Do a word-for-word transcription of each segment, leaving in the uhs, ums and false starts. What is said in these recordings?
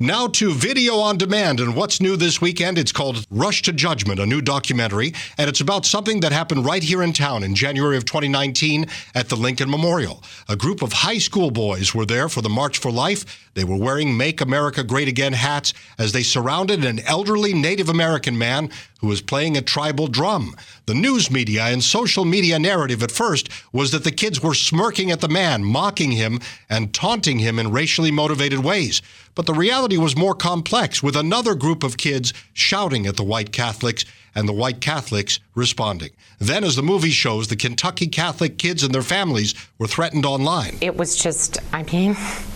Now to video on demand, and what's new this weekend? It's called Rush to Judgment, a new documentary, and it's about something that happened right here in town in January of twenty nineteen at the Lincoln Memorial. A group of high school boys were there for the March for Life. They were wearing Make America Great Again hats as they surrounded an elderly Native American man who was playing a tribal drum. The news media and social media narrative at first was that the kids were smirking at the man, mocking him, and taunting him in racially motivated ways. But the reality was more complex, with another group of kids shouting at the white Catholics and the white Catholics responding. Then, as the movie shows, the Kentucky Catholic kids and their families were threatened online. It was just, I mean,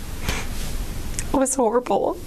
it was horrible.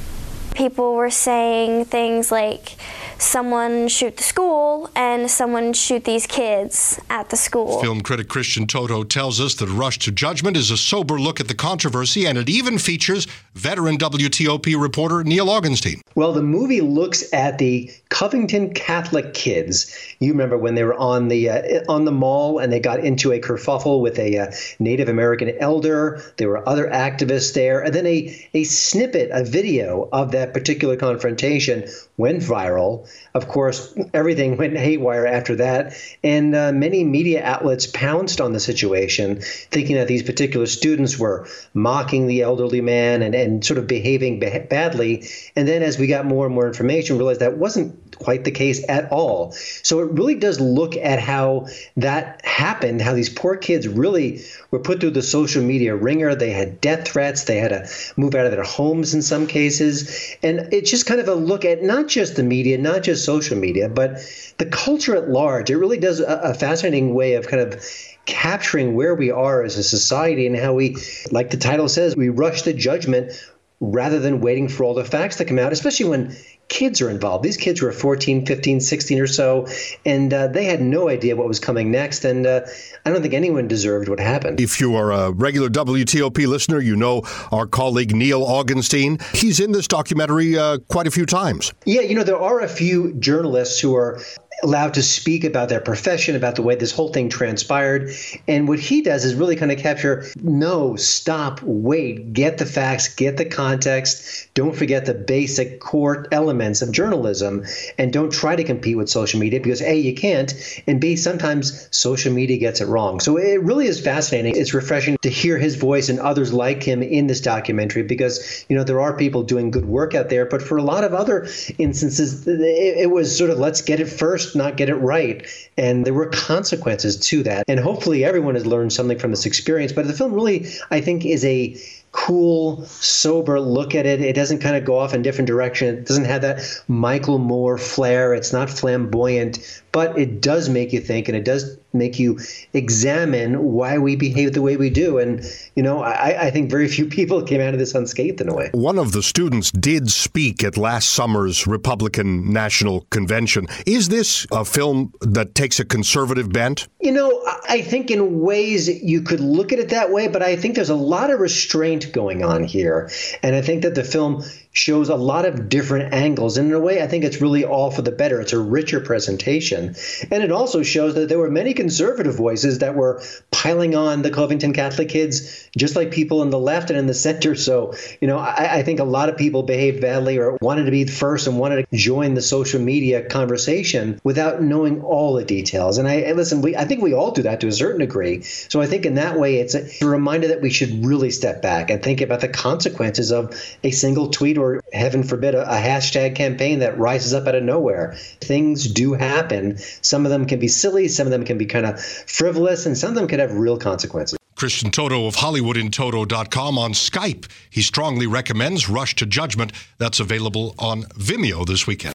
People were saying things like, someone shoot the school and someone shoot these kids at the school. Film critic Christian Toto tells us that Rush to Judgment is a sober look at the controversy, and it even features veteran W T O P reporter Neil Augenstein. Well, the movie looks at the Covington Catholic kids. You remember when they were on the uh, on the mall and they got into a kerfuffle with a uh, Native American elder. There were other activists there, and then a a snippet, a video of that particular confrontation went viral. Of course, everything went haywire after that, and uh, many media outlets pounced on the situation, thinking that these particular students were mocking the elderly man and, and sort of behaving ba- badly. And then as we got more and more information, we realized that wasn't quite the case at all. So it really does look at how that happened, how these poor kids really were put through the social media ringer. They had death threats. They had to move out of their homes in some cases. And it's just kind of a look at not just the media, not just social media, but the culture at large. It really does a, a fascinating way of kind of capturing where we are as a society and how we, like the title says, we rush to judgment rather than waiting for all the facts to come out, especially when kids are involved. These kids were fourteen, fifteen, sixteen or so, and uh, they had no idea what was coming next. And uh, I don't think anyone deserved what happened. If you are a regular W T O P listener, you know our colleague Neil Augenstein. He's in this documentary uh, quite a few times. Yeah, you know, there are a few journalists who are allowed to speak about their profession, about the way this whole thing transpired. And what he does is really kind of capture, no, stop, wait, get the facts, get the context. Don't forget the basic core elements of journalism, and don't try to compete with social media because A, you can't, and B, sometimes social media gets it wrong. So it really is fascinating. It's refreshing to hear his voice and others like him in this documentary because, you know, there are people doing good work out there, but for a lot of other instances, it, it was sort of let's get it first, not get it right. And there were consequences to that. And hopefully everyone has learned something from this experience. But the film really, I think, is a cool, sober look at it. It doesn't kind of go off in different direction. It doesn't have that Michael Moore flair. It's not flamboyant, but it does make you think, and it does make you examine why we behave the way we do. And, you know, I, I think very few people came out of this unscathed in a way. One of the students did speak at last summer's Republican National Convention. Is this a film that takes a conservative bent? You know, I think in ways you could look at it that way, but I think there's a lot of restraint going on here. And I think that the film shows a lot of different angles. And in a way, I think it's really all for the better. It's a richer presentation. And it also shows that there were many conservative voices that were piling on the Covington Catholic kids, just like people in the left and in the center. So, you know, I, I think a lot of people behaved badly or wanted to be first and wanted to join the social media conversation without knowing all the details. And I and listen, we I think we all do that to a certain degree. So I think in that way, it's a, a reminder that we should really step back and think about the consequences of a single tweet or, heaven forbid, a, a hashtag campaign that rises up out of nowhere. Things do happen. Some of them can be silly. Some of them can be kind of frivolous, and some of them can have real consequences. Christian Toto of Hollywood in Toto dot com on Skype. He strongly recommends Rush to Judgment. That's available on Vimeo this weekend.